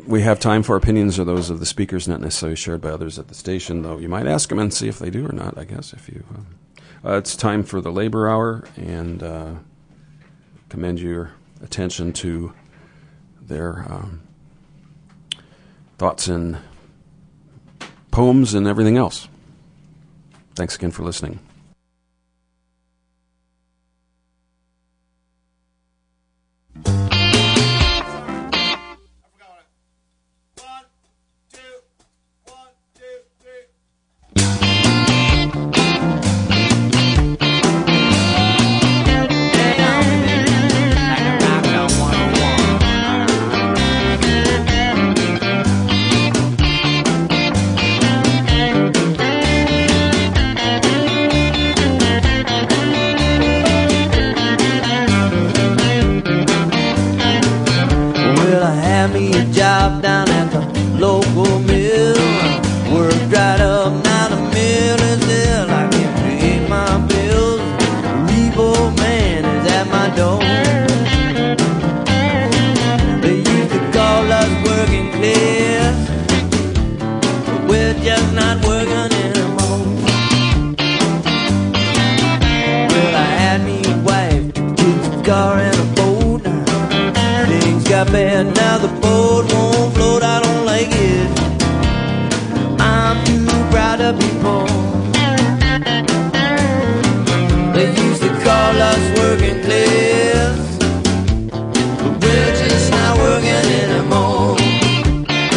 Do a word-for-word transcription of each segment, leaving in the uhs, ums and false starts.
we have time for opinions are those of the speakers, not necessarily shared by others at the station, though you might ask them and see if they do or not, I guess. If you, uh, uh, it's time for the labor hour, and uh, commend your attention to their um, thoughts and poems and everything else. Thanks again for listening. We're just not working anymore.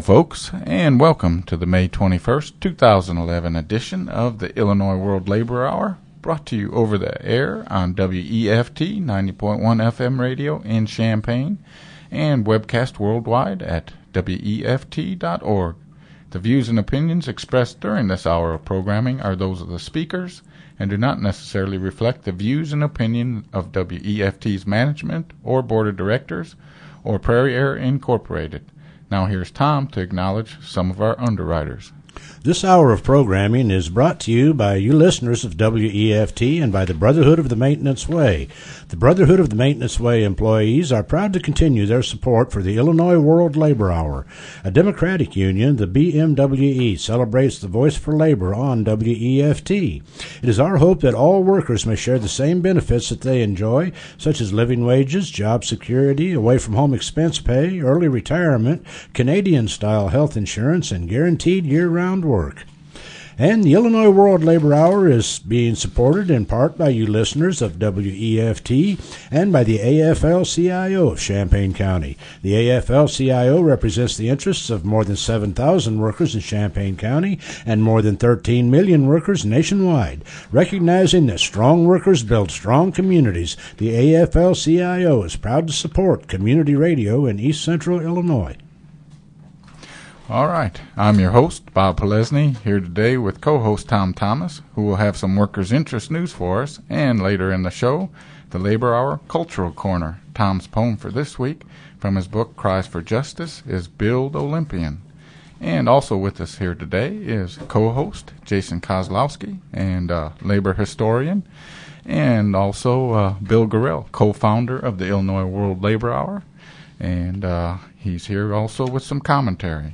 folks, and welcome to the May twenty-first, two thousand eleven edition of the Illinois World Labor Hour, brought to you over the air on W E F T ninety point one F M radio in Champaign and webcast worldwide at W E F T dot org. The views and opinions expressed during this hour of programming are those of the speakers and do not necessarily reflect the views and opinion of W E F T's management or board of directors or Prairie Air Incorporated. Now here's Tom to acknowledge some of our underwriters. This hour of programming is brought to you by you listeners of W E F T and by the Brotherhood of the Maintenance Way. The Brotherhood of the Maintenance Way employees are proud to continue their support for the Illinois World Labor Hour. A Democratic union, the B M W E, celebrates the voice for labor on W E F T. It is our hope that all workers may share the same benefits that they enjoy, such as living wages, job security, away-from-home expense pay, early retirement, Canadian-style health insurance, and guaranteed year-round work. And the Illinois World Labor Hour is being supported in part by you listeners of W E F T and by the A F L C I O of Champaign County. The A F L C I O represents the interests of more than seven thousand workers in Champaign County and more than thirteen million workers nationwide. Recognizing that strong workers build strong communities, the A F L C I O is proud to support community radio in East Central Illinois. All right, I'm your host, Bob Polesny, here today with co-host Tom Thomas, who will have some workers' interest news for us, and later in the show, the Labor Hour Cultural Corner. Tom's poem for this week, from his book Cries for Justice, is Build Olympian. And also with us here today is co-host Jason Kozlowski, and uh, labor historian, and also uh, Bill Gorell, co-founder of the Illinois World Labor Hour, and uh, he's here also with some commentary.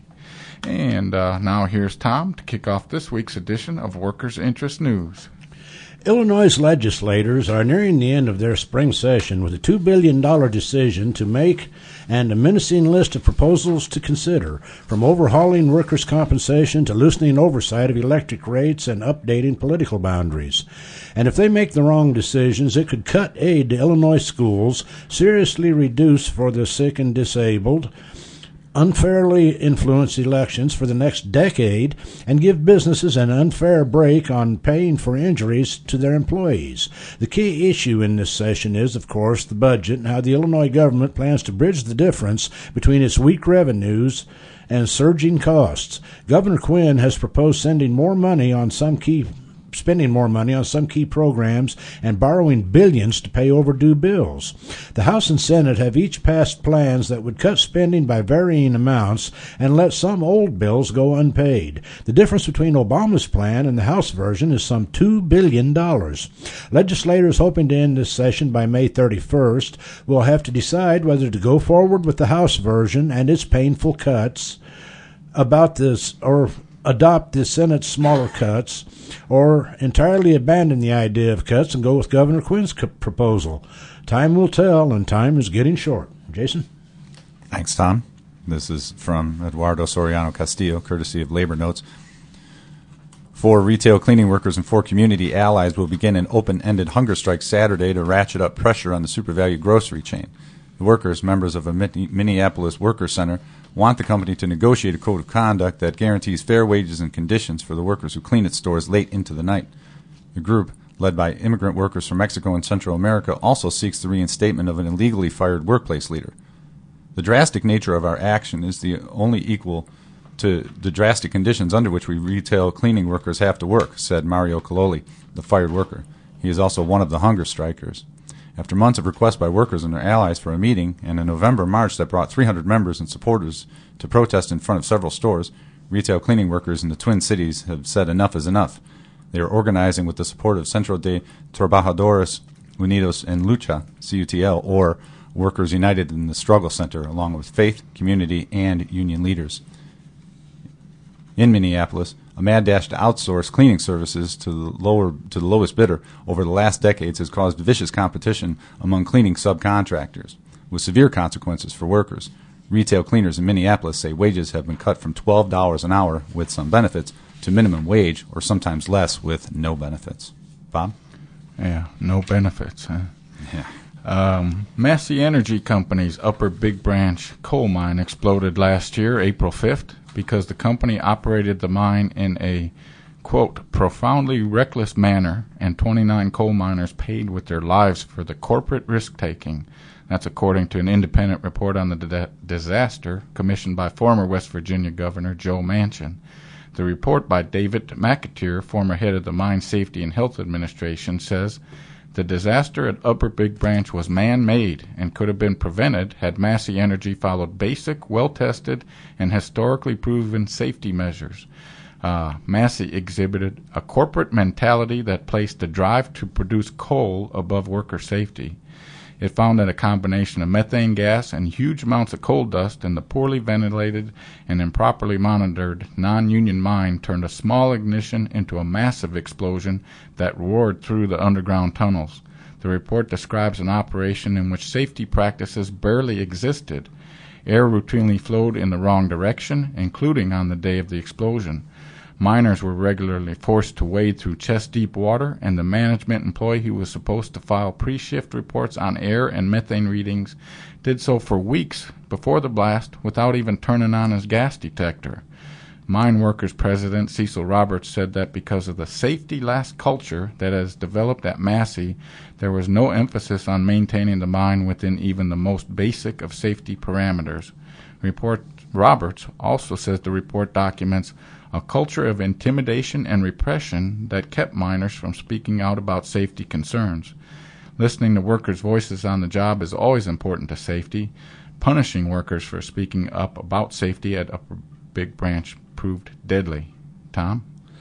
And uh, now here's Tom to kick off this week's edition of Workers' Interest News. Illinois legislators are nearing the end of their spring session with a two billion dollars decision to make and a menacing list of proposals to consider, from overhauling workers' compensation to loosening oversight of electric rates and updating political boundaries. And if they make the wrong decisions, it could cut aid to Illinois schools, seriously reduce for the sick and disabled, unfairly influence elections for the next decade, and give businesses an unfair break on paying for injuries to their employees. The key issue in this session is, of course, the budget and how the Illinois government plans to bridge the difference between its weak revenues and surging costs. Governor Quinn has proposed sending more money on some key spending more money on some key programs and borrowing billions to pay overdue bills. The House and Senate have each passed plans that would cut spending by varying amounts and let some old bills go unpaid. The difference between Obama's plan and the House version is some two billion dollars. Legislators hoping to end this session by May thirty-first will have to decide whether to go forward with the House version and its painful cuts about this, or adopt the Senate's smaller cuts, or entirely abandon the idea of cuts and go with Governor Quinn's co- proposal. Time will tell, and time is getting short. Jason? Thanks, Tom. This is from Eduardo Soriano Castillo, courtesy of Labor Notes. Four retail cleaning workers and four community allies will begin an open-ended hunger strike Saturday to ratchet up pressure on the SuperValue grocery chain. The workers, members of a Minneapolis worker center, want the company to negotiate a code of conduct that guarantees fair wages and conditions for the workers who clean its stores late into the night. The group, led by immigrant workers from Mexico and Central America, also seeks the reinstatement of an illegally fired workplace leader. The drastic nature of our action is the only equal to the drastic conditions under which we retail cleaning workers have to work, said Mario Cololi, the fired worker. He is also one of the hunger strikers. After months of requests by workers and their allies for a meeting, and a November march that brought three hundred members and supporters to protest in front of several stores, retail cleaning workers in the Twin Cities have said enough is enough. They are organizing with the support of Centro de Trabajadores Unidos en Lucha, C U T L, or Workers United in the Struggle Center, along with faith, community, and union leaders. In Minneapolis, a mad dash to outsource cleaning services to the lower to the lowest bidder over the last decades has caused vicious competition among cleaning subcontractors, with severe consequences for workers. Retail cleaners in Minneapolis say wages have been cut from twelve dollars an hour with some benefits to minimum wage, or sometimes less with no benefits. Bob? Yeah, no benefits, huh? Yeah. Um, Massey Energy Company's Upper Big Branch coal mine exploded last year, April fifth, because the company operated the mine in a, quote, profoundly reckless manner, and twenty-nine coal miners paid with their lives for the corporate risk-taking. That's according to an independent report on the di- disaster commissioned by former West Virginia Governor Joe Manchin. The report by David McAteer, former head of the Mine Safety and Health Administration, says the disaster at Upper Big Branch was man-made and could have been prevented had Massey Energy followed basic, well-tested, and historically proven safety measures. Uh, Massey exhibited a corporate mentality that placed the drive to produce coal above worker safety. It found that a combination of methane gas and huge amounts of coal dust in the poorly ventilated and improperly monitored non-union mine turned a small ignition into a massive explosion that roared through the underground tunnels. The report describes an operation in which safety practices barely existed. Air routinely flowed in the wrong direction, including on the day of the explosion. Miners were regularly forced to wade through chest-deep water, and the management employee who was supposed to file pre-shift reports on air and methane readings did so for weeks before the blast without even turning on his gas detector. Mine Workers President Cecil Roberts said that because of the safety-last culture that has developed at Massey, there was no emphasis on maintaining the mine within even the most basic of safety parameters. Report Roberts also says the report documents a culture of intimidation and repression that kept miners from speaking out about safety concerns. Listening to workers' voices on the job is always important to safety. Punishing workers for speaking up about safety at Upper Big Branch proved deadly. Tom?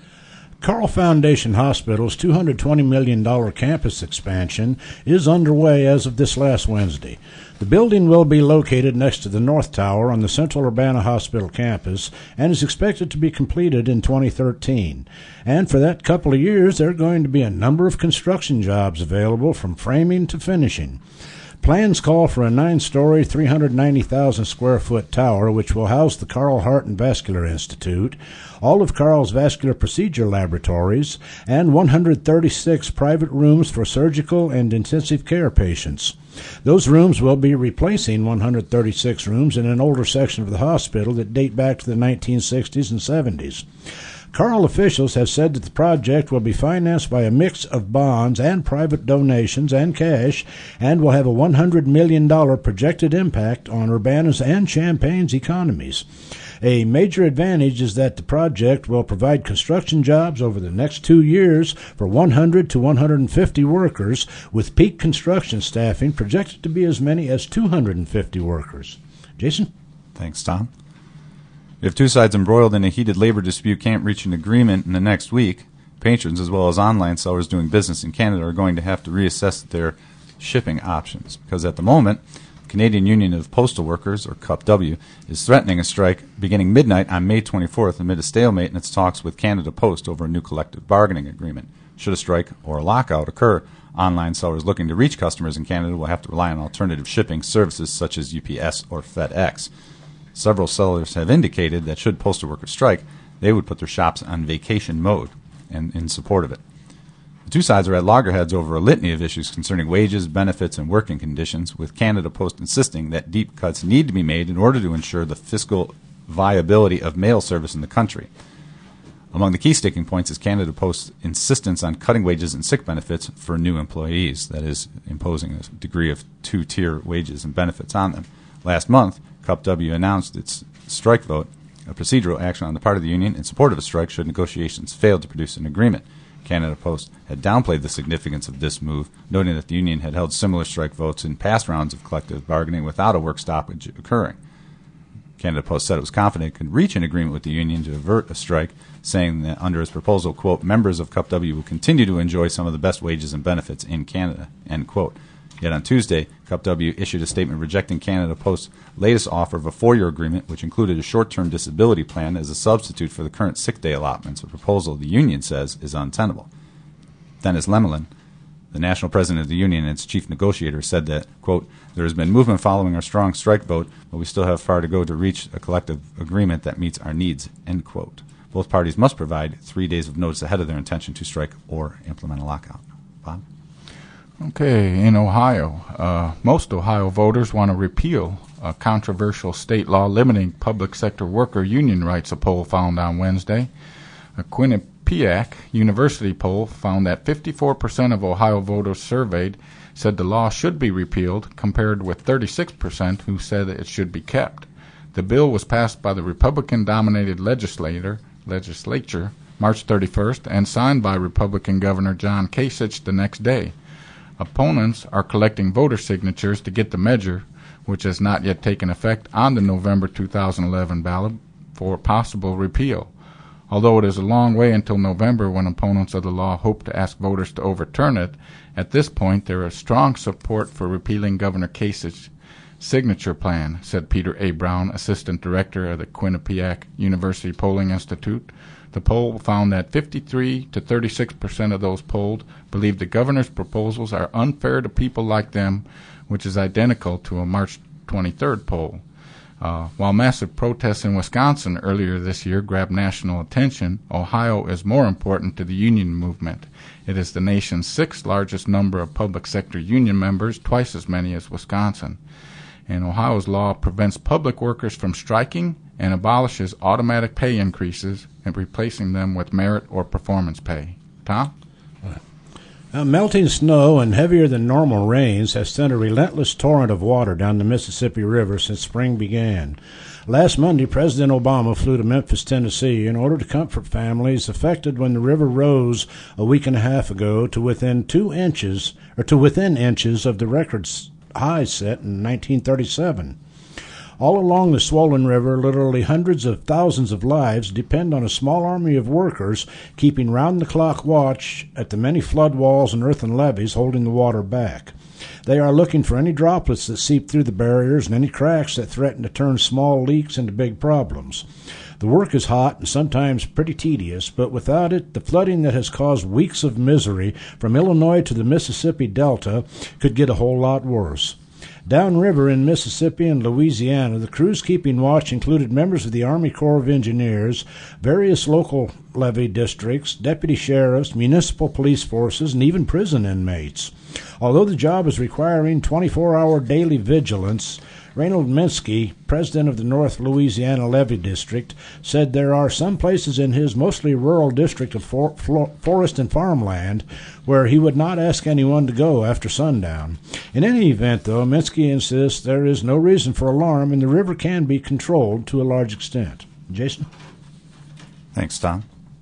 Carle Foundation Hospital's two hundred twenty million dollars campus expansion is underway as of this last Wednesday. The building will be located next to the North Tower on the Central Urbana Hospital campus and is expected to be completed in twenty thirteen. And for that couple of years, there are going to be a number of construction jobs available from framing to finishing. Plans call for a nine-story, three hundred ninety thousand square foot tower, which will house the Carle Heart and Vascular Institute, all of Carle's vascular procedure laboratories, and one hundred thirty-six private rooms for surgical and intensive care patients. Those rooms will be replacing one hundred thirty-six rooms in an older section of the hospital that date back to the nineteen sixties and seventies. Carle officials have said that the project will be financed by a mix of bonds and private donations and cash, and will have a one hundred million dollars projected impact on Urbana's and Champaign's economies. A major advantage is that the project will provide construction jobs over the next two years for one hundred to one hundred fifty workers, with peak construction staffing projected to be as many as two hundred fifty workers. Jason? Thanks, Tom. If two sides embroiled in a heated labor dispute can't reach an agreement in the next week, patrons as well as online sellers doing business in Canada are going to have to reassess their shipping options, because at the moment, the Canadian Union of Postal Workers, or C U P W, is threatening a strike beginning midnight on May twenty-fourth amid a stalemate in its talks with Canada Post over a new collective bargaining agreement. Should a strike or a lockout occur, online sellers looking to reach customers in Canada will have to rely on alternative shipping services such as U P S or FedEx. Several sellers have indicated that should postal workers strike, they would put their shops on vacation mode and in support of it. The two sides are at loggerheads over a litany of issues concerning wages, benefits, and working conditions, with Canada Post insisting that deep cuts need to be made in order to ensure the fiscal viability of mail service in the country. Among the key sticking points is Canada Post's insistence on cutting wages and sick benefits for new employees, that is, imposing a degree of two-tier wages and benefits on them. Last month, C U P W announced its strike vote, a procedural action on the part of the union in support of a strike should negotiations fail to produce an agreement. Canada Post had downplayed the significance of this move, noting that the union had held similar strike votes in past rounds of collective bargaining without a work stoppage occurring. Canada Post said it was confident it could reach an agreement with the union to avert a strike, saying that under its proposal, quote, members of C U P W will continue to enjoy some of the best wages and benefits in Canada, end quote. Yet on Tuesday, C U P W issued a statement rejecting Canada Post's latest offer of a four-year agreement, which included a short-term disability plan as a substitute for the current sick day allotments, a proposal the union says is untenable. Dennis Lemelin, the national president of the union and its chief negotiator, said that, quote, there has been movement following our strong strike vote, but we still have far to go to reach a collective agreement that meets our needs, end quote. Both parties must provide three days of notice ahead of their intention to strike or implement a lockout. Bob? Okay, in Ohio, uh, most Ohio voters want to repeal a controversial state law limiting public sector worker union rights, a poll found on Wednesday. A Quinnipiac University poll found that fifty-four percent of Ohio voters surveyed said the law should be repealed, compared with thirty-six percent who said it should be kept. The bill was passed by the Republican-dominated legislator, legislature March thirty-first and signed by Republican Governor John Kasich the next day. Opponents are collecting voter signatures to get the measure, which has not yet taken effect, on the November two thousand eleven ballot for possible repeal. Although it is a long way until November when opponents of the law hope to ask voters to overturn it, at this point there is strong support for repealing Governor Kasich's signature plan, said Peter A. Brown, assistant director of the Quinnipiac University Polling Institute. The poll found that fifty-three to thirty-six percent of those polled believe the governor's proposals are unfair to people like them, which is identical to a March twenty-third poll. Uh, while massive protests in Wisconsin earlier this year grabbed national attention, Ohio is more important to the union movement. It is the nation's sixth largest number of public sector union members, twice as many as Wisconsin. And Ohio's law prevents public workers from striking and abolishes automatic pay increases and replacing them with merit or performance pay. Tom? Uh, melting snow and heavier than normal rains have sent a relentless torrent of water down the Mississippi River since spring began. Last Monday, President Obama flew to Memphis, Tennessee, in order to comfort families affected when the river rose a week and a half ago to within two inches, or to within inches of the record high set in nineteen thirty-seven. All along the swollen river, literally hundreds of thousands of lives depend on a small army of workers keeping round-the-clock watch at the many flood walls and earthen levees holding the water back. They are looking for any droplets that seep through the barriers and any cracks that threaten to turn small leaks into big problems. The work is hot and sometimes pretty tedious, but without it, the flooding that has caused weeks of misery from Illinois to the Mississippi Delta could get a whole lot worse. Downriver in Mississippi and Louisiana, the crews keeping watch included members of the Army Corps of Engineers, various local levee districts, deputy sheriffs, municipal police forces, and even prison inmates. Although the job is requiring twenty-four hour daily vigilance, Reynold Minsky, president of the North Louisiana Levee District, said there are some places in his mostly rural district of for, for, forest and farmland where he would not ask anyone to go after sundown. In any event, though, Minsky insists there is no reason for alarm and the river can be controlled to a large extent. Jason? Thanks, Tom.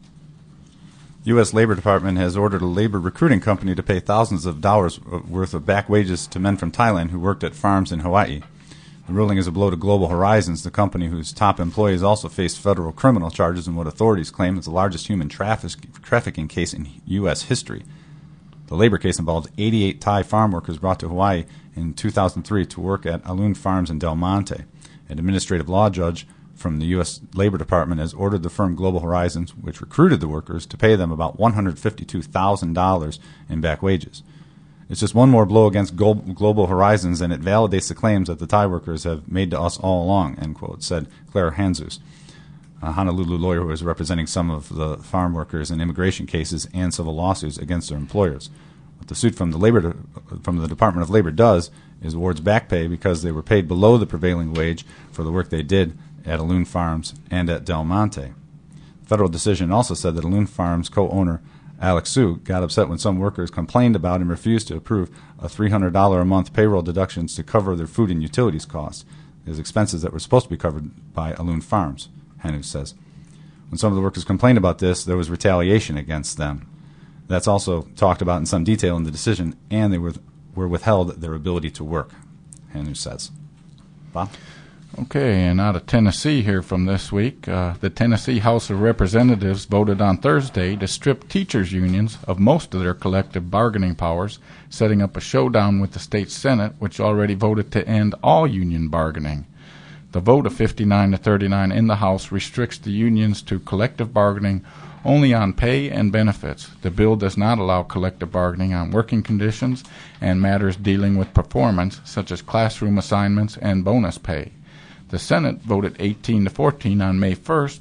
U S Labor Department has ordered a labor recruiting company to pay thousands of dollars worth of back wages to men from Thailand who worked at farms in Hawaii. The ruling is a blow to Global Horizons, the company whose top employees also faced federal criminal charges in what authorities claim is the largest human traffic- trafficking case in U S history. The labor case involved eighty-eight Thai farm workers brought to Hawaii in two thousand three to work at Alun Farms in Del Monte. An administrative law judge from the U S Labor Department has ordered the firm Global Horizons, which recruited the workers, to pay them about one hundred fifty-two thousand dollars in back wages. It's just one more blow against Global Horizons, and it validates the claims that the Thai workers have made to us all along, end quote, said Claire Hanzus, a Honolulu lawyer who is representing some of the farm workers in immigration cases and civil lawsuits against their employers. What the suit from the labor de- from the Department of Labor does is awards back pay because they were paid below the prevailing wage for the work they did at Alun Farms and at Del Monte. The federal decision also said that Alun Farms co-owner Alex Su got upset when some workers complained about and refused to approve a three hundred dollars a month payroll deductions to cover their food and utilities costs, as expenses that were supposed to be covered by Alun Farms, Hanu says. When some of the workers complained about this, there was retaliation against them. That's also talked about in some detail in the decision, and they were, were withheld their ability to work, Hanu says. Bob? Okay, and out of Tennessee here from this week, uh, the Tennessee House of Representatives voted on Thursday to strip teachers' unions of most of their collective bargaining powers, setting up a showdown with the state Senate, which already voted to end all union bargaining. The vote of fifty-nine to thirty-nine in the House restricts the unions to collective bargaining only on pay and benefits. The bill does not allow collective bargaining on working conditions and matters dealing with performance, such as classroom assignments and bonus pay. The Senate voted eighteen to fourteen on May first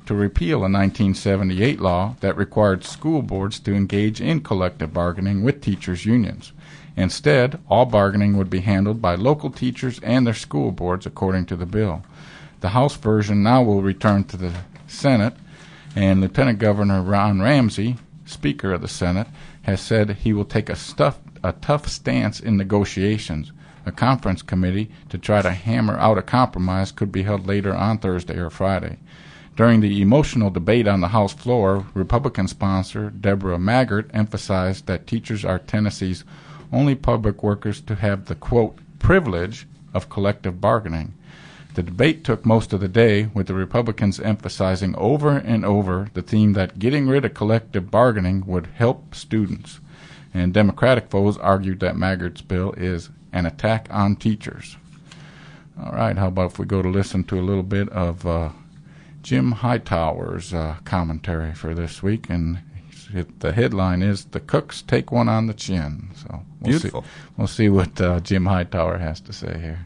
to repeal a nineteen seventy-eight law that required school boards to engage in collective bargaining with teachers' unions. Instead, all bargaining would be handled by local teachers and their school boards according to the bill. The House version now will return to the Senate, and Lieutenant Governor Ron Ramsey, Speaker of the Senate, has said he will take a, stuff, a tough stance in negotiations. A conference committee to try to hammer out a compromise could be held later on Thursday or Friday. During the emotional debate on the House floor, Republican sponsor Deborah Maggart emphasized that teachers are Tennessee's only public workers to have the, quote, privilege of collective bargaining. The debate took most of the day, with the Republicans emphasizing over and over the theme that getting rid of collective bargaining would help students. And Democratic foes argued that Maggart's bill is an attack on teachers. All right, how about if we go to listen to a little bit of uh, Jim Hightower's uh, commentary for this week, and it, the headline is "The Cooks Take One on the Chin." So we'll Beautiful. See, we'll see what uh, Jim Hightower has to say here.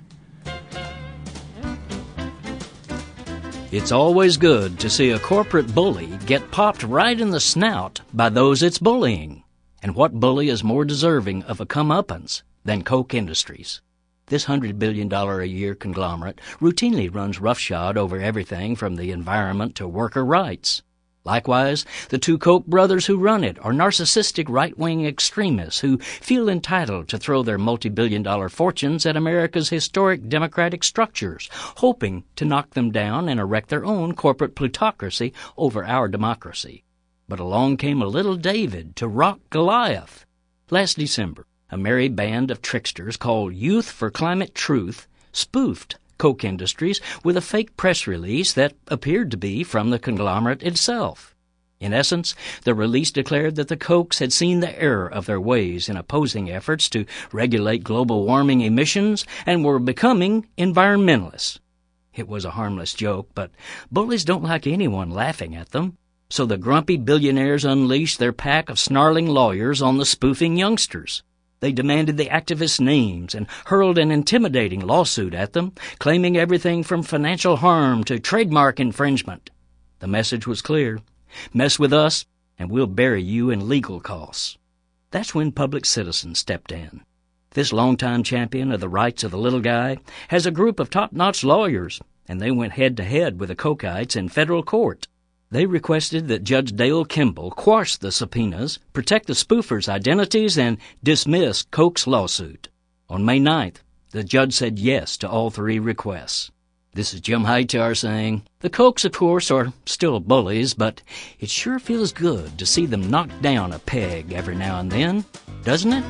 It's always good to see a corporate bully get popped right in the snout by those it's bullying. And what bully is more deserving of a comeuppance than Koch Industries? This one hundred billion dollars a year conglomerate routinely runs roughshod over everything from the environment to worker rights. Likewise, the two Koch brothers who run it are narcissistic right-wing extremists who feel entitled to throw their multi-billion dollar fortunes at America's historic democratic structures, hoping to knock them down and erect their own corporate plutocracy over our democracy. But along came a little David to rock Goliath. Last December, a merry band of tricksters called Youth for Climate Truth spoofed Koch Industries with a fake press release that appeared to be from the conglomerate itself. In essence, the release declared that the Kochs had seen the error of their ways in opposing efforts to regulate global warming emissions and were becoming environmentalists. It was a harmless joke, but bullies don't like anyone laughing at them. So the grumpy billionaires unleashed their pack of snarling lawyers on the spoofing youngsters. They demanded the activists' names and hurled an intimidating lawsuit at them, claiming everything from financial harm to trademark infringement. The message was clear. Mess with us, and we'll bury you in legal costs. That's when Public Citizen stepped in. This longtime champion of the rights of the little guy has a group of top-notch lawyers, and they went head-to-head with the Kochites in federal court. They requested that Judge Dale Kimball quash the subpoenas, protect the spoofers' identities, and dismiss Koch's lawsuit. On May ninth, the judge said yes to all three requests. This is Jim Hightower saying, the Kochs, of course, are still bullies, but it sure feels good to see them knock down a peg every now and then, doesn't it?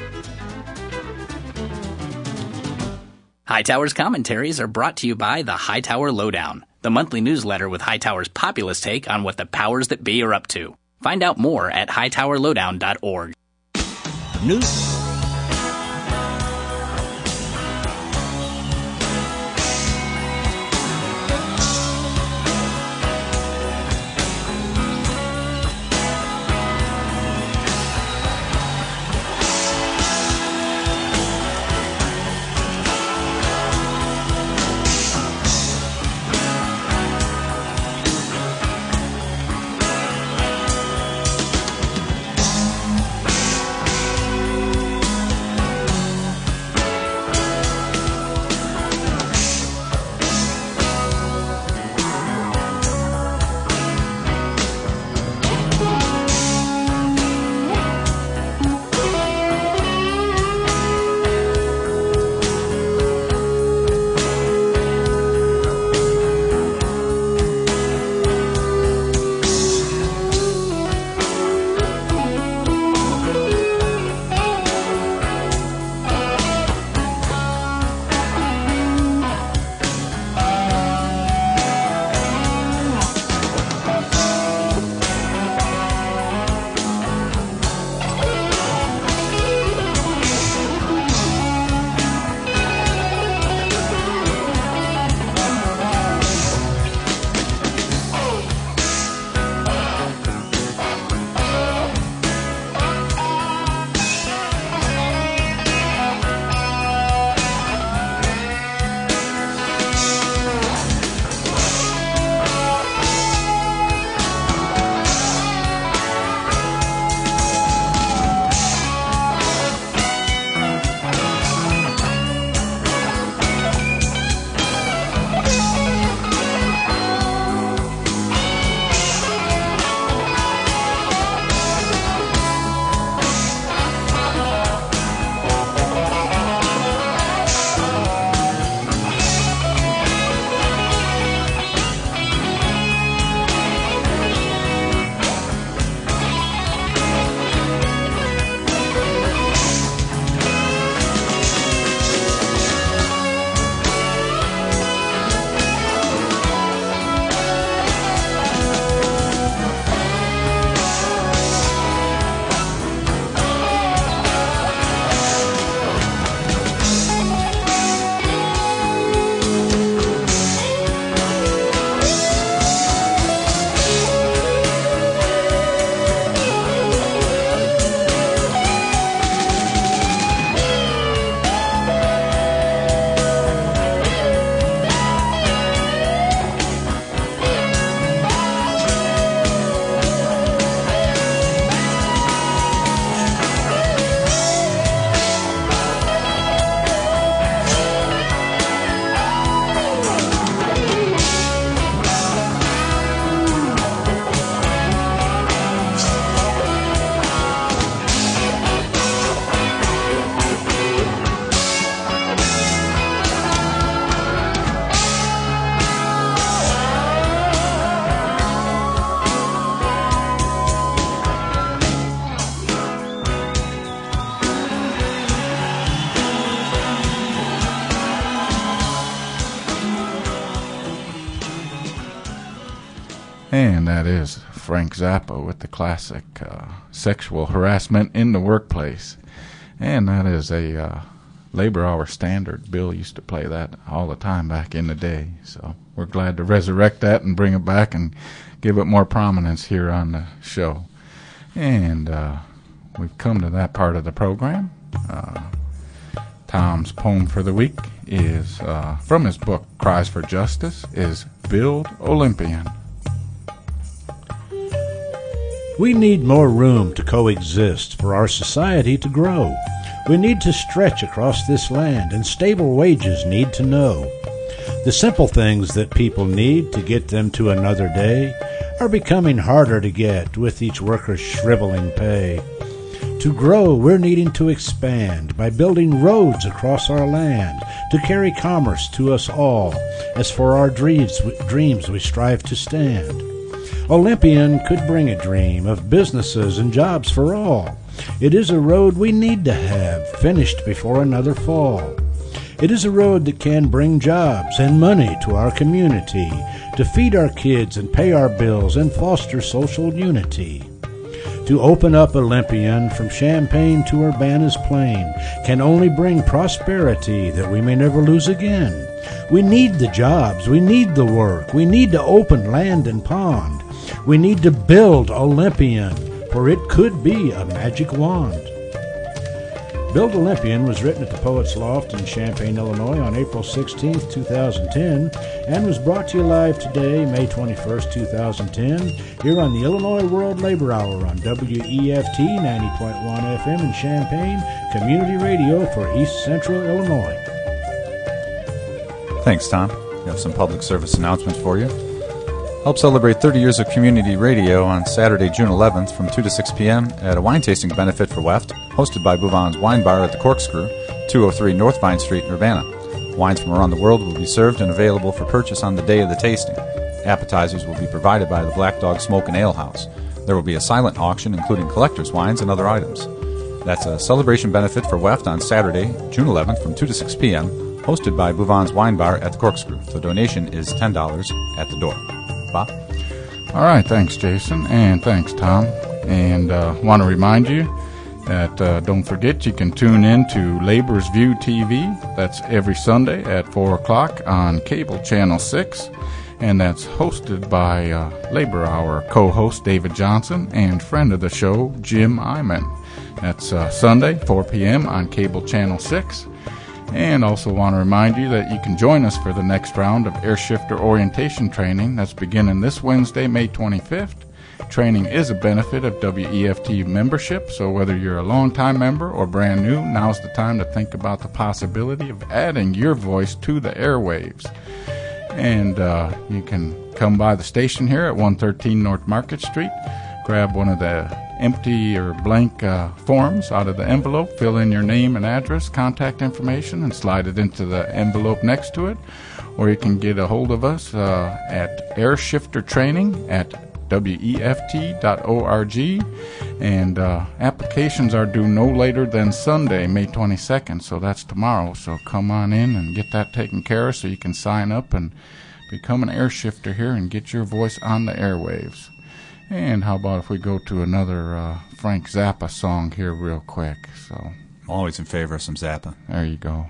Hightower's commentaries are brought to you by the Hightower Lowdown, the monthly newsletter with Hightower's populist take on what the powers that be are up to. Find out more at hightower lowdown dot org. News. And that is Frank Zappa with the classic uh, Sexual Harassment in the Workplace. And that is a uh, labor hour standard. Bill used to play that all the time back in the day. So we're glad to resurrect that and bring it back and give it more prominence here on the show. And uh, we've come to that part of the program. Uh, Tom's poem for the week is uh, from his book Cries for Justice, is Build Olympian. We need more room to coexist for our society to grow. We need to stretch across this land, and stable wages need to know. The simple things that people need to get them to another day are becoming harder to get with each worker's shriveling pay. To grow, we're needing to expand by building roads across our land to carry commerce to us all, as for our dreams, dreams we strive to stand. Olympian could bring a dream of businesses and jobs for all. It is a road we need to have finished before another fall. It is a road that can bring jobs and money to our community, to feed our kids and pay our bills and foster social unity. To open up Olympian from Champaign to Urbana's Plain can only bring prosperity that we may never lose again. We need the jobs, we need the work, we need to open land and pond. We need to build Olympian, for it could be a magic wand. Build Olympian was written at the Poets Loft in Champaign, Illinois on April sixteenth, two thousand ten, and was brought to you live today, May twenty-first, two thousand ten, here on the Illinois World Labor Hour on W E F T ninety point one F M in Champaign, community radio for East Central Illinois. Thanks, Tom. We have some public service announcements for you. Help celebrate thirty years of community radio on Saturday, June eleventh from two to six p.m. at a wine tasting benefit for W E F T, hosted by Bouvan's Wine Bar at the Corkscrew, two oh three North Vine Street in Urbana. Wines from around the world will be served and available for purchase on the day of the tasting. Appetizers will be provided by the Black Dog Smoke and Ale House. There will be a silent auction including collector's wines and other items. That's a celebration benefit for W E F T on Saturday, June eleventh from two to six p.m., hosted by Bouvan's Wine Bar at the Corkscrew. The donation is ten dollars at the door. Bob? All right, thanks, Jason, and thanks, Tom. And uh, want to remind you that uh, don't forget you can tune in to Labor's View T V. That's every Sunday at four o'clock on cable channel six, and that's hosted by uh, Labor Hour co-host David Johnson and friend of the show, Jim Iman. That's uh, Sunday, four p.m. on cable channel six. And also want to remind you that you can join us for the next round of air shifter orientation training that's beginning this Wednesday, May twenty-fifth. Training is a benefit of W E F T membership, so whether you're a longtime member or brand new, now's the time to think about the possibility of adding your voice to the airwaves. And uh, you can come by the station here at one thirteen North Market Street, grab one of the empty or blank uh, forms out of the envelope, fill in your name and address, contact information, and slide it into the envelope next to it. Or you can get a hold of us uh, at airshiftertraining at W E F T dot org. And uh, applications are due no later than Sunday, May twenty-second, so that's tomorrow. So come on in and get that taken care of so you can sign up and become an air shifter here and get your voice on the airwaves. And how about if we go to another uh, Frank Zappa song here real quick? So Always in favor of some Zappa. There you go.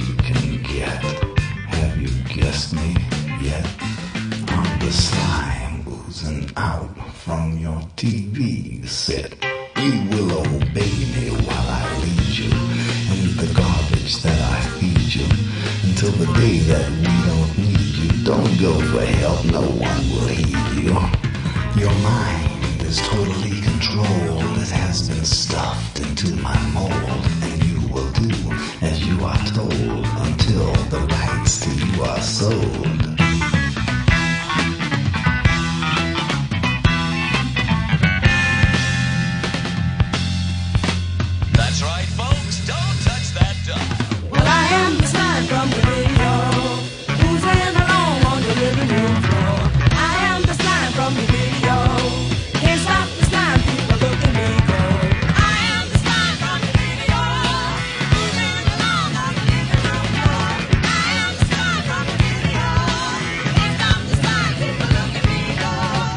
you can get. Have you guessed me yet? I'm the slime oozing out from your T V set. You will obey me while I lead you and eat the garbage that I feed you until the day that we don't need you. Don't go for help, no one will heed you. Your mind is totally controlled. It has been stuffed into my mold, and you will do as you are told until the rights to you are sold. That's right, folks. Don't touch that dial. Well, I am the slime from the video, oozing along on the living room floor. I am the slime from the video. Can't stop the slime, people look at me go. I am the slime from the video, oozing along on the living room floor. I am the slime from the video. Can't stop the slime, people look at me go.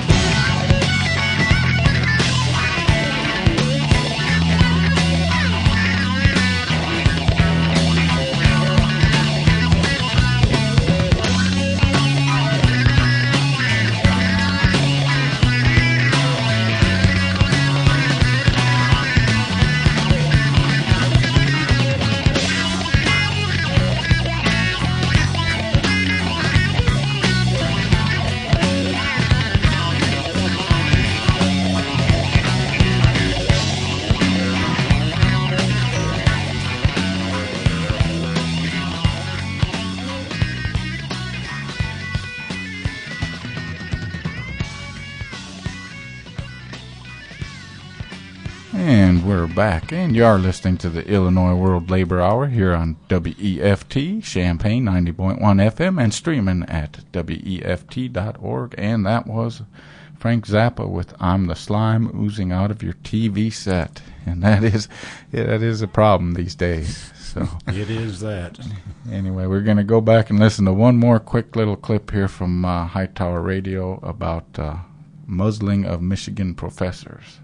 And we're back, and you are listening to the Illinois World Labor Hour here on W E F T, Champaign ninety point one F M, and streaming at W E F T dot org. And that was Frank Zappa with I'm the Slime Oozing Out of Your T V Set. And that is yeah, that is a problem these days. So It is that. anyway, we're going to go back and listen to one more quick little clip here from uh, Hightower Radio about uh, muzzling of Michigan professors.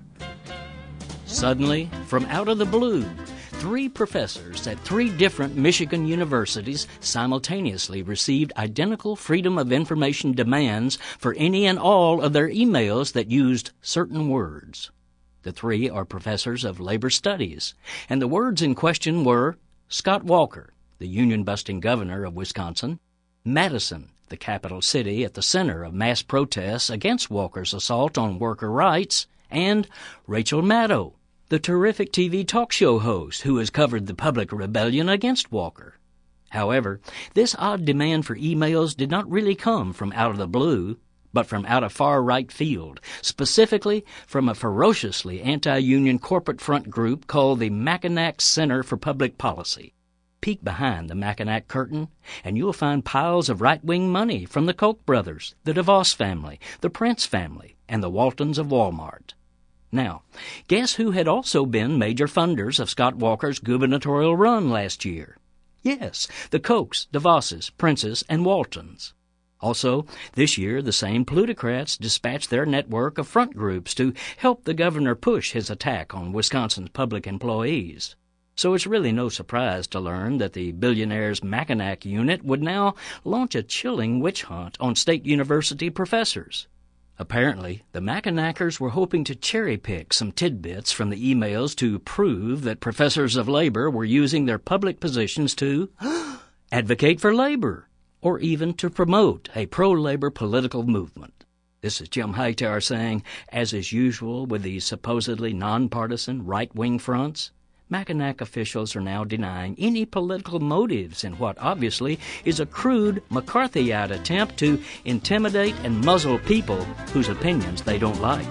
Suddenly, from out of the blue, three professors at three different Michigan universities simultaneously received identical Freedom of Information demands for any and all of their emails that used certain words. The three are professors of labor studies, and the words in question were Scott Walker, the union-busting governor of Wisconsin; Madison, the capital city at the center of mass protests against Walker's assault on worker rights; and Rachel Maddow, the terrific T V talk show host who has covered the public rebellion against Walker. However, this odd demand for emails did not really come from out of the blue, but from out of far right field, specifically from a ferociously anti-union corporate front group called the Mackinac Center for Public Policy. Peek behind the Mackinac curtain, and you'll find piles of right-wing money from the Koch brothers, the DeVos family, the Prince family, and the Waltons of Walmart. Now, guess who had also been major funders of Scott Walker's gubernatorial run last year? Yes, the Kochs, DeVosses, Princes, and Waltons. Also, this year, the same plutocrats dispatched their network of front groups to help the governor push his attack on Wisconsin's public employees. So it's really no surprise to learn that the billionaire's Mackinac unit would now launch a chilling witch hunt on state university professors. Apparently, the Mackinackers were hoping to cherry-pick some tidbits from the emails to prove that professors of labor were using their public positions to advocate for labor, or even to promote a pro-labor political movement. This is Jim Hightower saying, as is usual with these supposedly nonpartisan right-wing fronts, Mackinac officials are now denying any political motives in what obviously is a crude McCarthyite attempt to intimidate and muzzle people whose opinions they don't like.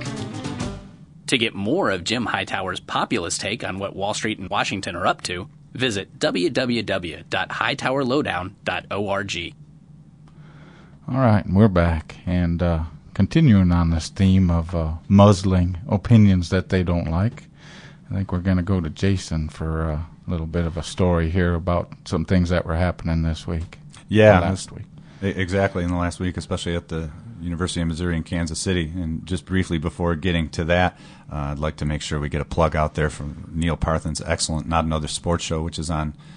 To get more of Jim Hightower's populist take on what Wall Street and Washington are up to, visit w w w dot hightower lowdown dot org. All right, we're back, and uh, continuing on this theme of uh, muzzling opinions that they don't like, I think we're going to go to Jason for a little bit of a story here about some things that were happening this week. Yeah, last week. Exactly, in the last week, especially at the University of Missouri in Kansas City. And just briefly before getting to that, uh, I'd like to make sure we get a plug out there from Neil Parthen's excellent Not Another Sports Show, which is on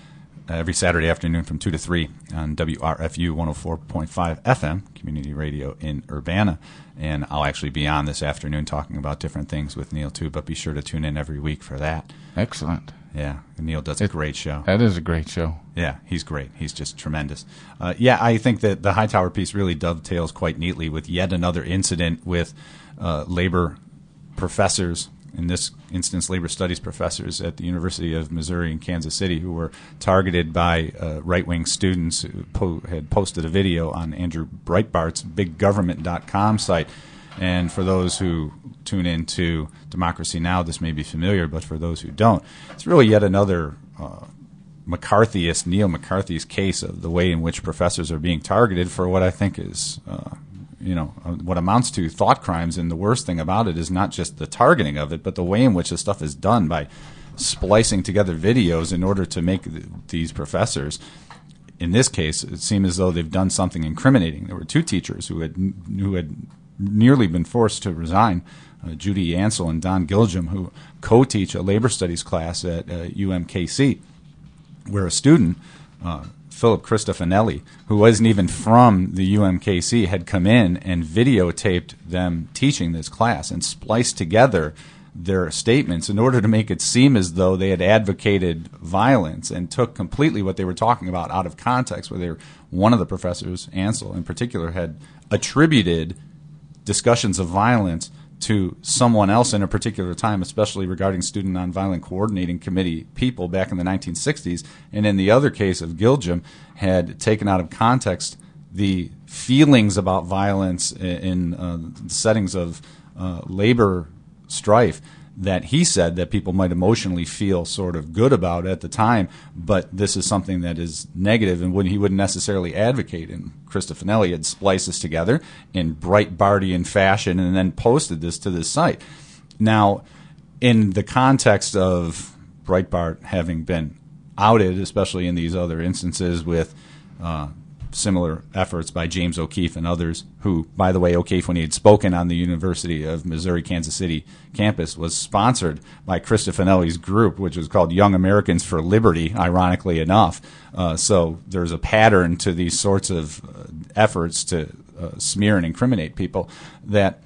every Saturday afternoon from two to three on W R F U one oh four point five F M, community radio in Urbana. And I'll actually be on this afternoon talking about different things with Neil, too, but be sure to tune in every week for that. Excellent. Yeah, Neil does a It- great show. That is a great show. Yeah, he's great. He's just tremendous. Uh, yeah, I think that the Hightower piece really dovetails quite neatly with yet another incident with uh, labor professors, in this instance, labor studies professors at the University of Missouri in Kansas City, who were targeted by uh, right-wing students who po- had posted a video on Andrew Breitbart's big government dot com site. And for those who tune into Democracy Now!, this may be familiar, but for those who don't, it's really yet another uh, McCarthyist, neo-McCarthyist case of the way in which professors are being targeted for what I think is, uh, you know, uh, what amounts to thought crimes. And the worst thing about it is not just the targeting of it, but the way in which this stuff is done by splicing together videos in order to make th- these professors, in this case, it seemed as though they've done something incriminating. There were two teachers who had who had nearly been forced to resign, uh, Judy Ansel and Don Gilgem, who co-teach a labor studies class at uh, U M K C, where a student, uh, Philip Cristofanelli, who wasn't even from the U M K C, had come in and videotaped them teaching this class and spliced together their statements in order to make it seem as though they had advocated violence, and took completely what they were talking about out of context, where they were, one of the professors, Ansel in particular, had attributed discussions of violence to someone else in a particular time, especially regarding Student Nonviolent Coordinating Committee people back in the nineteen sixties. And in the other case of Gilgem, had taken out of context the feelings about violence in, in uh, settings of uh, labor strife that he said that people might emotionally feel sort of good about at the time, but this is something that is negative and would, he wouldn't necessarily advocate. And Cristofanelli had spliced this together in Breitbartian fashion and then posted this to this site. Now, in the context of Breitbart having been outed, especially in these other instances with uh, similar efforts by James O'Keefe and others, who, by the way, O'Keefe, when he had spoken on the University of Missouri Kansas City campus, was sponsored by Cristofanelli's group, which was called Young Americans for Liberty, ironically enough. Uh, so there's a pattern to these sorts of uh, efforts to uh, smear and incriminate people, that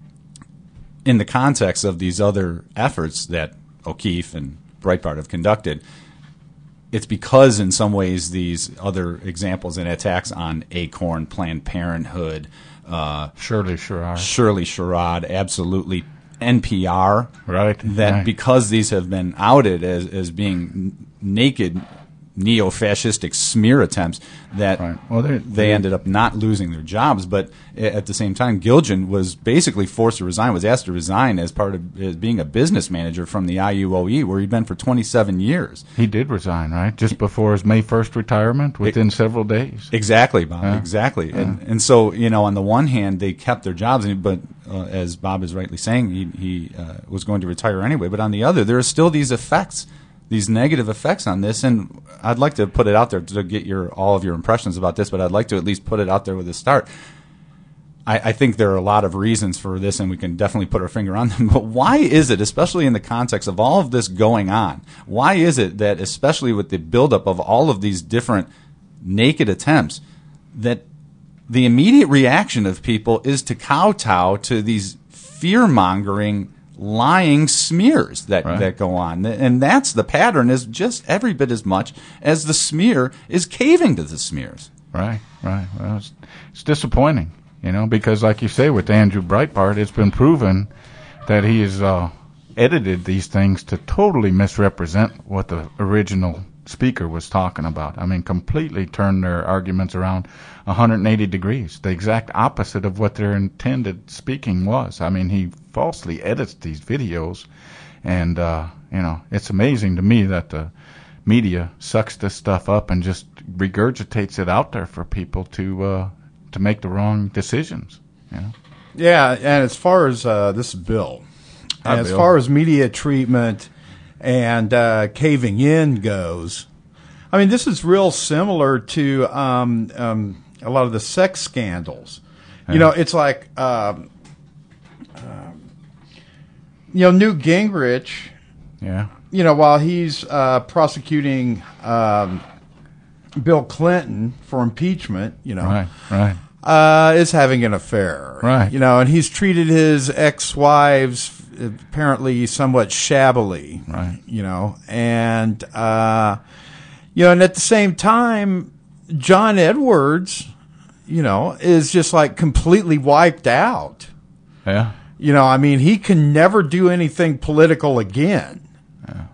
in the context of these other efforts that O'Keefe and Breitbart have conducted, it's because in some ways these other examples and attacks on Acorn, Planned Parenthood, uh, Shirley Sherrod, Shirley Sherrod, absolutely N P R, right? That right. Because these have been outed as as being n- naked neo-fascistic smear attempts, that right. well, they they ended up not losing their jobs. But at the same time, Gilgem was basically forced to resign, was asked to resign as part of as being a business manager from the I U O E, where he'd been for twenty-seven years. He did resign, right? Just before his May first retirement, within it, several days. Exactly, Bob, yeah. exactly. Yeah. And and so, you know, on the one hand, they kept their jobs, but uh, as Bob is rightly saying, he, he uh, was going to retire anyway. But on the other, there are still these effects, these negative effects on this, and I'd like to put it out there to get your all of your impressions about this, but I'd like to at least put it out there with a start. I, I think there are a lot of reasons for this, and we can definitely put our finger on them, but why is it, especially in the context of all of this going on, why is it that, especially with the buildup of all of these different naked attempts, that the immediate reaction of people is to kowtow to these fear-mongering, lying smears that, right. that go on? And that's the pattern, is just every bit as much as the smear is caving to the smears. Right, right. Well, it's, it's disappointing, you know, because like you say, with Andrew Breitbart, it's been proven that he has uh, edited these things to totally misrepresent what the original speaker was talking about. I mean, completely turn their arguments around one hundred eighty degrees, the exact opposite of what their intended speaking was. I mean, he falsely edits these videos, and, uh, you know, it's amazing to me that the media sucks this stuff up and just regurgitates it out there for people to uh, to make the wrong decisions, you know? Yeah, and as far as uh, this bill, Hi, as Bill. far as media treatment and uh, caving in goes, I mean, this is real similar to um, um, a lot of the sex scandals. You know, it's like, um, um, you know, Newt Gingrich, Yeah. you know, while he's uh, prosecuting um, Bill Clinton for impeachment, you know, Right, right. uh, is having an affair. Right. You know, and he's treated his ex-wives apparently somewhat shabbily. Right. You know, and, uh, you know, and at the same time, John Edwards, you know, is just like completely wiped out. Yeah. You know, I mean, he can never do anything political again. Yeah.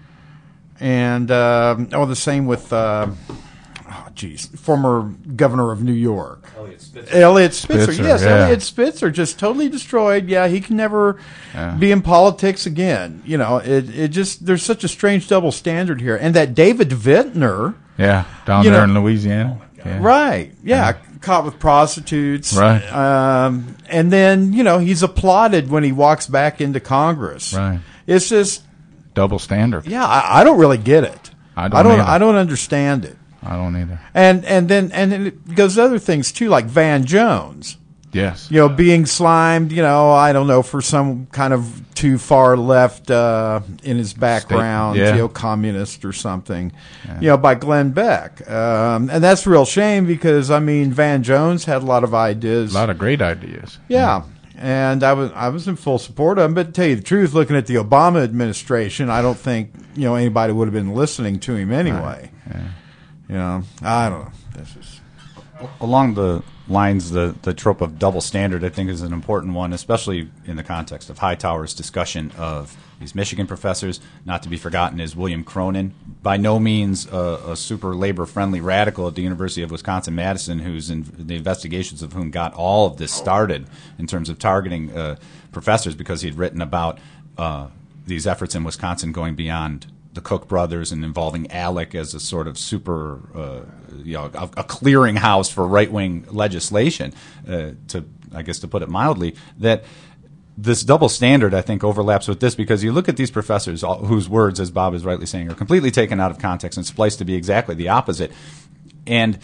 And, uh, oh, the same with, uh, oh, geez, former governor of New York. Elliot Spitzer. Elliot Spitzer. Spitzer, yes, yeah. Elliot Spitzer, just totally destroyed. Yeah, he can never Yeah. be in politics again. You know, it, it just, there's such a strange double standard here. And that David Vintner, Yeah, down You there know- in Louisiana. Yeah. right, yeah, caught with prostitutes. Right. Um, and then, you know, he's applauded when he walks back into Congress. Right. It's just, Double standard. yeah, I, I don't really get it. I don't I don't, either. I don't understand it. I don't either. And and then and then it goes to other things too, like Van Jones, Yes. you know, being slimed, you know, I don't know, for some kind of too far left uh, in his background, yeah. you know, communist or something, you know, by Glenn Beck, um, and that's a real shame because I mean Van Jones had a lot of ideas, A lot of great ideas. yeah. And I was I was in full support of him, but to tell you the truth, looking at the Obama administration, I don't think you know anybody would have been listening to him anyway. Yeah. You know, I don't know. This is Along the lines, the, the trope of double standard, I think, is an important one, especially in the context of Hightower's discussion of these Michigan professors. Not to be forgotten is William Cronin, by no means a, a super labor-friendly radical at the University of Wisconsin-Madison, who's in the investigations of whom got all of this started in terms of targeting uh, professors because he'd written about uh, these efforts in Wisconsin going beyond the Koch brothers and involving ALEC as a sort of super, uh, you know, a, a clearinghouse for right-wing legislation, uh, to, I guess to put it mildly, that this double standard, I think, overlaps with this because you look at these professors all, whose words, as Bob is rightly saying, are completely taken out of context and spliced to be exactly the opposite. And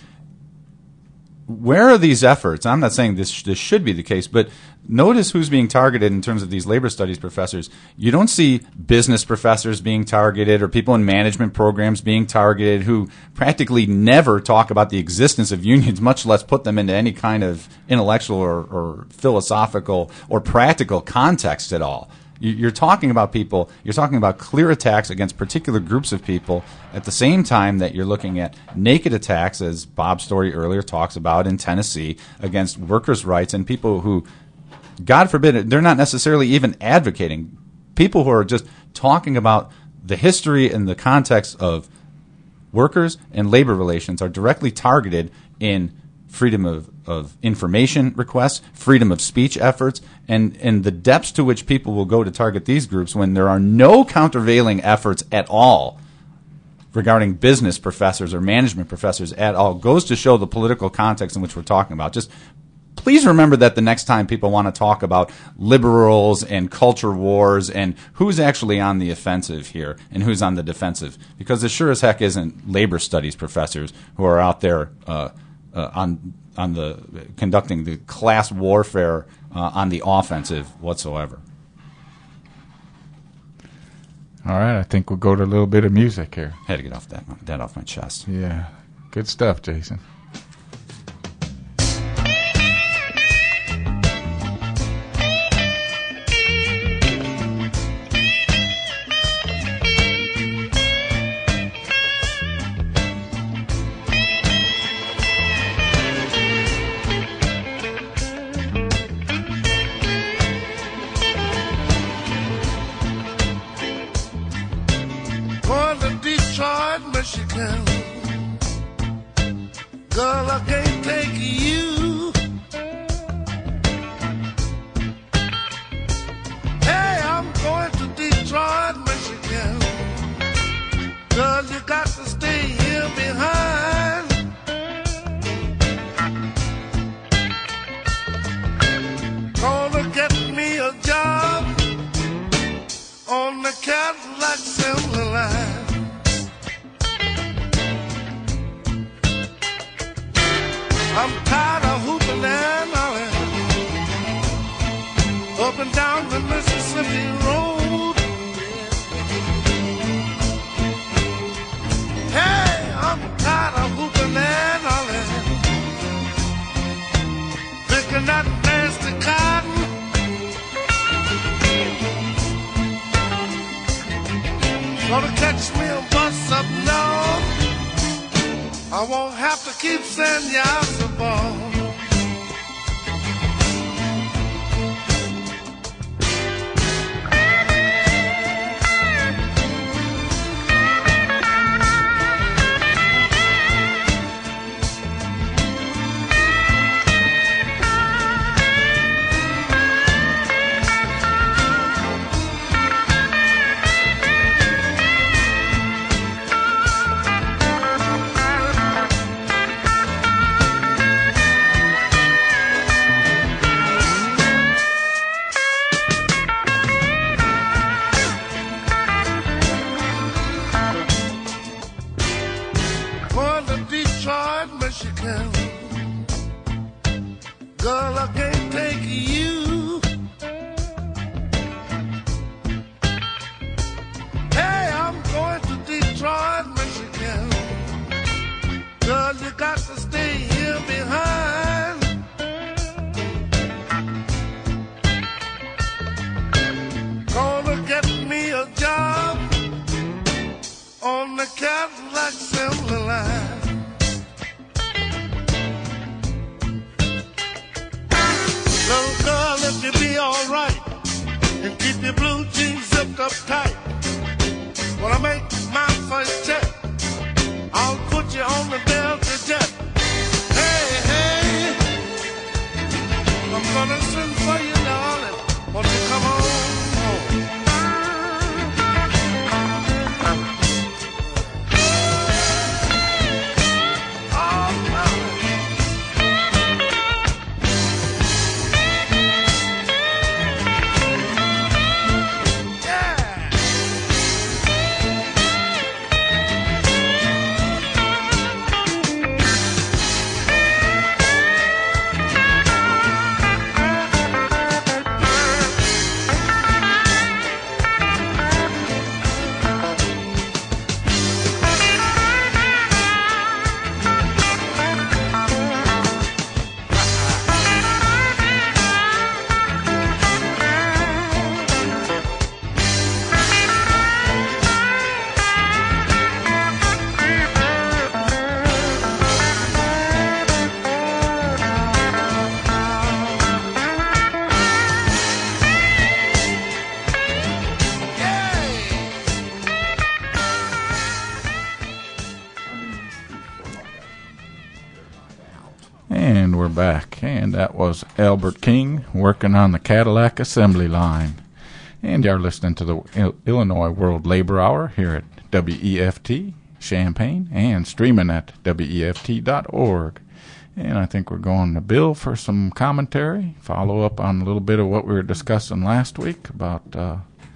where are these efforts? I'm not saying this this should be the case, but notice who's being targeted in terms of these labor studies professors. You don't see business professors being targeted or people in management programs being targeted who practically never talk about the existence of unions, much less put them into any kind of intellectual or, or philosophical or practical context at all. You're talking about people, you're talking about clear attacks against particular groups of people at the same time that you're looking at naked attacks, as Bob's story earlier talks about in Tennessee, against workers' rights and people who, God forbid, they're not necessarily even advocating. People who are just talking about the history and the context of workers and labor relations are directly targeted in freedom of, of information requests, freedom of speech efforts, and, and the depths to which people will go to target these groups when there are no countervailing efforts at all regarding business professors or management professors at all goes to show the political context in which we're talking about. Just please remember that the next time people want to talk about liberals and culture wars and who's actually on the offensive here and who's on the defensive, because it sure as heck isn't labor studies professors who are out there uh, Uh, on on the conducting the class warfare uh, on the offensive whatsoever. All right, I think we'll go to a little bit of music here. Had to get off that that off my chest. Yeah, good stuff, Jason. Going to Detroit, Michigan. Girl, I can't take you. Hey, I'm going to Detroit, Michigan. Girl, you got to stay here behind. Gonna get me a job on the Cadillac assembly line. I'm tired of hooping and hollering up and down the Mississippi Road. Hey, I'm tired of hooping I won't have to keep sending you out the ball. Going to Detroit, Michigan. Girl, I can't take you. Hey, I'm going to Detroit, Michigan. Girl, you got to stay here behind. Gonna get me a job on the Cadillac assembly line. Little girl, if you be alright and keep your blue jeans zipped up tight, when I make my first check, I'll put you on the Delta jet. Hey, hey, I'm gonna send for you, darling. Won't you come on home? And we're back, and that was Albert King working on the Cadillac assembly line. And you're listening to the Il- Illinois World Labor Hour here at W E F T Champaign and streaming at W E F T dot org. And I think we're going to Bill for some commentary, follow up on a little bit of what we were discussing last week about uh,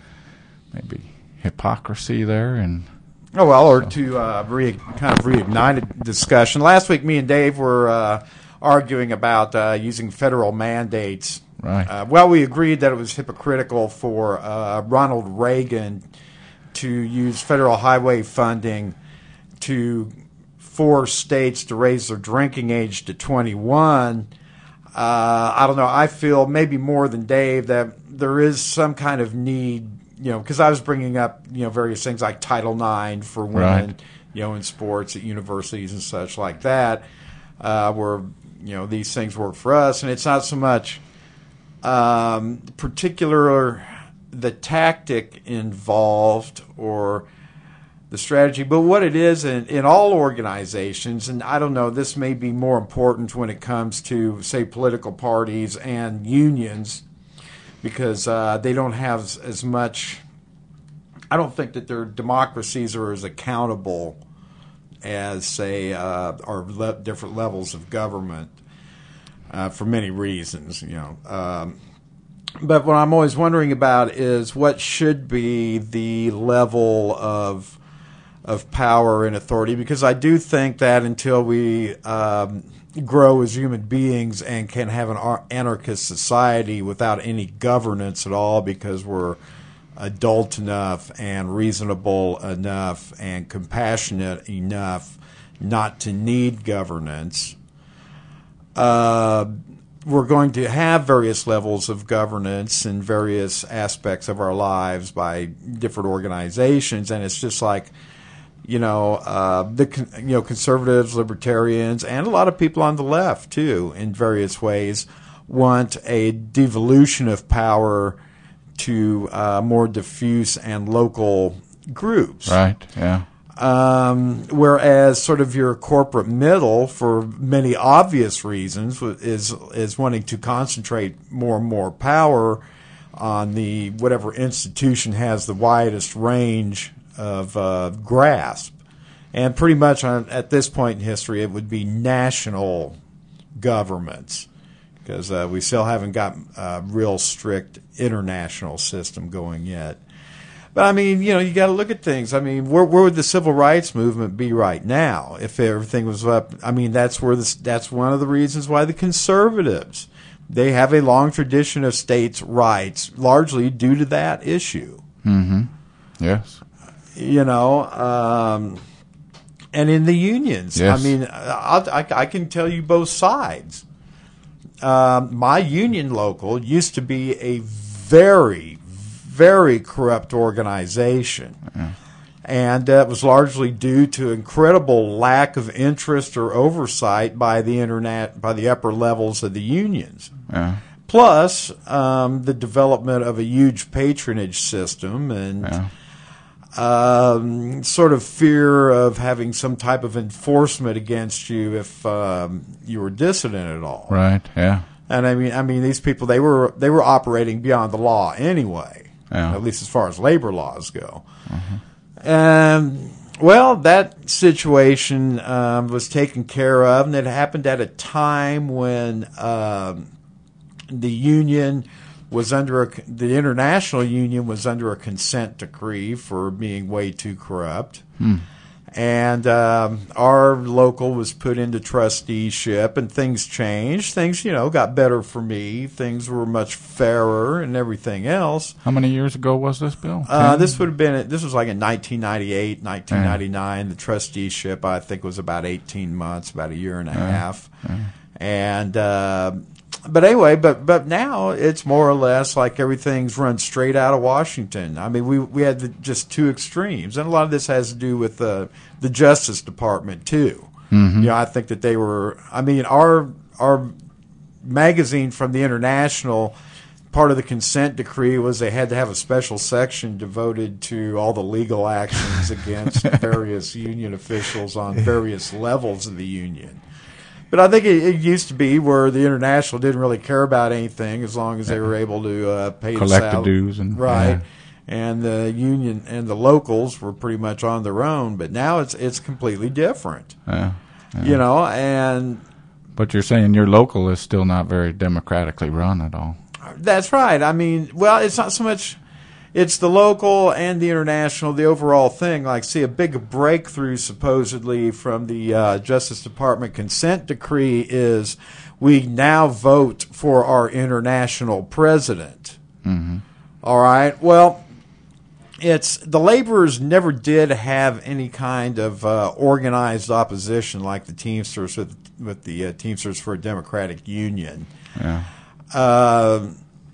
maybe hypocrisy there. And Oh, well, or to uh, re- kind of reignite a discussion. Last week, me and Dave were uh, arguing about uh, using federal mandates. Right. Uh, well, we agreed that it was hypocritical for uh, Ronald Reagan to use federal highway funding to force states to raise their drinking age to twenty-one. Uh, I don't know. I feel maybe more than Dave that there is some kind of need, you know, because I was bringing up, you know, various things like Title nine for women, Right. you know, in sports at universities and such like that, uh, where, you know, these things work for us. And it's not so much um, particular the tactic involved or the strategy, but what it is in, in all organizations, and I don't know, this may be more important when it comes to, say, political parties and unions, because uh, they don't have as much, I don't think that their democracies are as accountable as, say, uh, our le- different levels of government uh, for many reasons, you know. Um, but what I'm always wondering about is what should be the level of of power and authority, because I do think that until we um, grow as human beings and can have an anarchist society without any governance at all, because we're adult enough and reasonable enough and compassionate enough not to need governance, uh, we're going to have various levels of governance in various aspects of our lives by different organizations, and it's just like you know, uh, the con- you know conservatives, libertarians, and a lot of people on the left too, in various ways, want a devolution of power to uh, more diffuse and local groups. Right. Yeah. Um, whereas sort of your corporate middle, for many obvious reasons, is is wanting to concentrate more and more power on the whatever institution has the widest range of uh, grasp. And pretty much on, at this point in history, it would be national governments, because uh, we still haven't got a real strict international system going yet. But I mean, you know, you got to look at things. I mean, where where would the civil rights movement be right now if everything was up? I mean, that's where this. That's one of the reasons why the conservatives, they have a long tradition of states' rights, largely due to that issue. Mm-hmm. Yes. You know, um, and in the unions. Yes. I mean, I'll, I I can tell you both sides. Um, my union local used to be a very very corrupt organization. Yeah. And that was largely due to incredible lack of interest or oversight by the internet, by the upper levels of the unions. Yeah. Plus, um, the development of a huge patronage system and Yeah. um, sort of fear of having some type of enforcement against you if um, you were dissident at all. Right. Yeah. And I mean, I mean, these people, they were they were operating beyond the law anyway. Yeah. At least as far as labor laws go. Mm-hmm. Um, well, that situation um, was taken care of, and it happened at a time when um, the union was under a, the international union was under a consent decree for being way too corrupt. Hmm. And um, our local was put into trusteeship, and things changed. Things, you know, got better for me. Things were much fairer and everything else. How many years ago was this, Bill? Uh, this would have been, this was like in nineteen ninety-eight, nineteen ninety-nine. Yeah. The trusteeship, I think, was about eighteen months, about a year and a yeah. half. Yeah. And, uh, but anyway, but but now it's more or less like everything's run straight out of Washington. I mean, we we had the, just two extremes, and a lot of this has to do with the the Justice Department too. Mm-hmm. You know, I think that they were. I mean, our our magazine from the International, part of the consent decree was they had to have a special section devoted to all the legal actions against various union officials on various levels of the union. But I think it, it used to be where the International didn't really care about anything as long as they were able to uh, pay collect the, sal- the dues and right. Yeah. And the union and the locals were pretty much on their own. But now it's it's completely different. Yeah. Yeah. You know, and but you're saying your local is still not very democratically run at all. That's right. I mean, well, it's not so much. It's the local and the international, the overall thing. Like, see, a big breakthrough supposedly from the uh, Justice Department consent decree is we now vote for our international president. Mm-hmm. All right. Well, it's the laborers never did have any kind of uh, organized opposition like the Teamsters with with the uh, Teamsters for a Democratic Union. Yeah. Uh,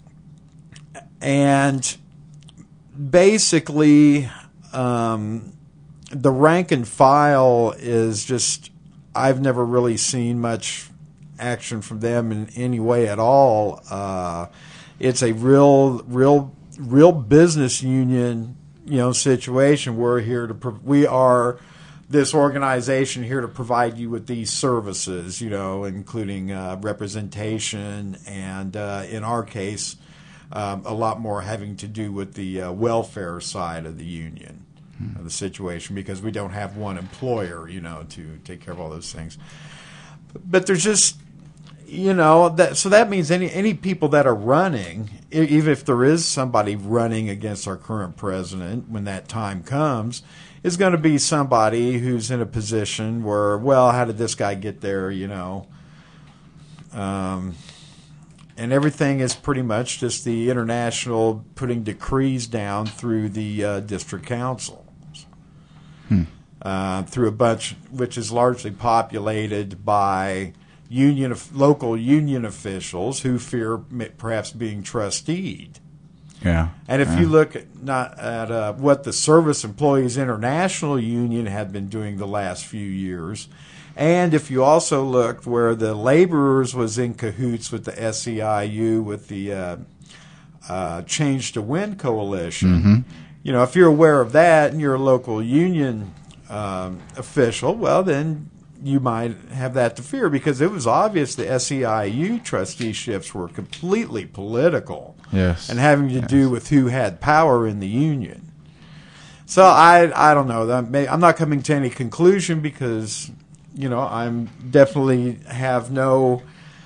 and basically, um, the rank and file is just, I've never really seen much action from them in any way at all. Uh, it's a real, real, real business union, you know, situation. We're here to, pro- we are this organization here to provide you with these services, you know, including uh, representation and, uh, in our case, Um, a lot more having to do with the uh, welfare side of the union, hmm. of the situation, because we don't have one employer, you know, to take care of all those things. But there's just, you know, that so that means any any people that are running, even if there is somebody running against our current president when that time comes, is going to be somebody who's in a position where, well, how did this guy get there, you know? Um. And everything is pretty much just the international putting decrees down through the uh, district councils, hmm. uh, through a bunch, which is largely populated by union, local union officials who fear perhaps being trusteed. Yeah. And if yeah. you look at, not at uh, what the Service Employees International Union had been doing the last few years, and if you also looked where the laborers was in cahoots with the S E I U, with the uh, uh, Change to Win coalition, mm-hmm. you know, if you're aware of that and you're a local union um, official, well, then you might have that to fear, because it was obvious the S E I U trusteeships were completely political. Yes. And having to yes. do with who had power in the union. So I I don't know. I'm not coming to any conclusion, because, you know, I'm definitely have no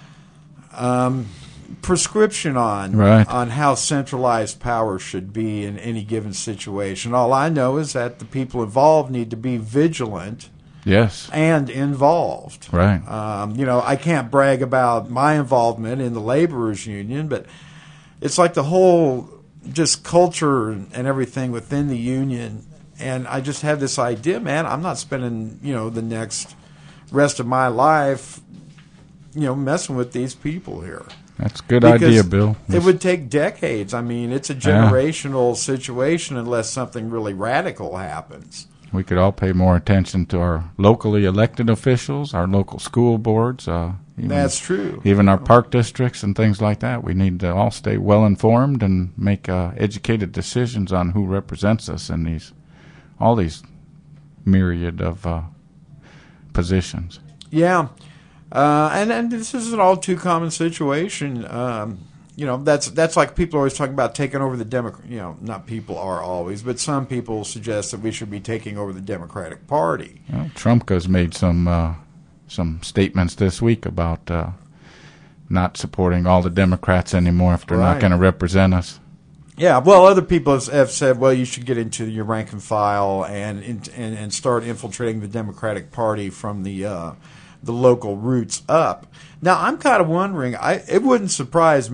um, prescription on right. on how centralized power should be in any given situation. All I know is that the people involved need to be vigilant. Yes. And involved. Right. Um, you know, I can't brag about my involvement in the laborers union, but it's like the whole just culture and everything within the union. And I just have this idea, man, I'm not spending, you know, the next rest of my life, you know, messing with these people here. That's a good Because idea, Bill. It would take decades. I mean, it's a generational yeah. situation unless something really radical happens. We could all pay more attention to our locally elected officials, our local school boards. Uh, even, That's true. Even our park districts and things like that. We need to all stay well informed and make uh, educated decisions on who represents us in these, all these myriad of uh, positions. Yeah, uh, and and this is an all too common situation. Um, You know, that's that's like people are always talking about taking over the Democrat. You know, not people are always, but some people suggest that we should be taking over the Democratic Party. Well, Trump has made some uh, some statements this week about uh, not supporting all the Democrats anymore if they're Right. not going to represent us. Yeah, well, other people have, have said, well, you should get into your rank and file and and, and start infiltrating the Democratic Party from the uh, the local roots up. Now, I'm kind of wondering. I it wouldn't surprise me.